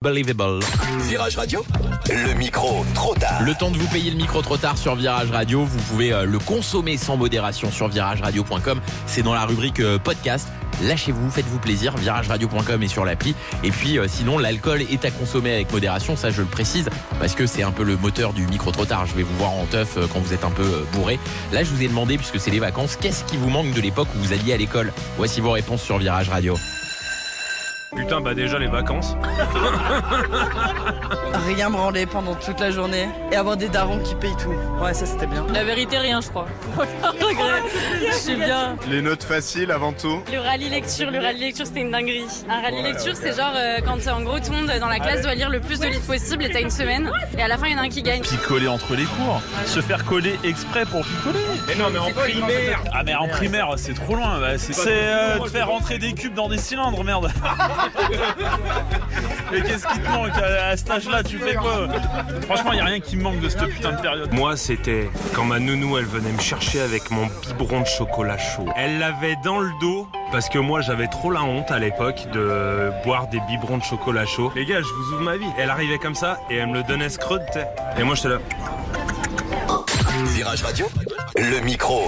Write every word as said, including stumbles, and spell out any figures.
Believable. Virage Radio, le micro trop tard. Le temps de vous payer le micro trop tard sur Virage Radio, vous pouvez euh, le consommer sans modération sur virage radio point com. C'est dans la rubrique euh, podcast. Lâchez-vous, faites-vous plaisir, virage radio point com est sur l'appli. Et puis euh, sinon, l'alcool est à consommer avec modération, ça je le précise, parce que c'est un peu le moteur du micro trop tard. Je vais vous voir en teuf euh, quand vous êtes un peu euh, bourré. Là, je vous ai demandé, puisque c'est les vacances, qu'est-ce qui vous manque de l'époque où vous alliez à l'école? Voici vos réponses sur Virage Radio. Putain, bah déjà les vacances. Rien branler pendant toute la journée et avoir des darons qui payent tout. Ouais, ça c'était bien. La vérité, rien, je crois. Je suis bien. Les notes faciles avant tout. Le rallye lecture, le rallye lecture, c'était une dinguerie. Un rallye lecture, c'est genre euh, quand en gros tout le monde dans la classe doit lire le plus de livres possible et t'as une semaine et à la fin il y en a un qui gagne. Picoler entre les cours, se faire coller exprès pour picoler. Mais non, mais en primaire. Ah mais en primaire, c'est trop loin. Bah, c'est c'est, euh, de faire rentrer des cubes dans des cylindres, merde. Mais qu'est-ce qui te manque à, à cet âge-là? Tu fais quoi? Franchement, il y a rien qui me manque de cette putain de période. Moi, c'était quand ma nounou, elle venait me chercher avec mon biberon de chocolat chaud. Elle l'avait dans le dos parce que moi, j'avais trop la honte à l'époque de boire des biberons de chocolat chaud. Les gars, je vous ouvre ma vie. Elle arrivait comme ça et elle me le donnait scrud, t'sais. Et moi, j'étais là. Virage Radio, le micro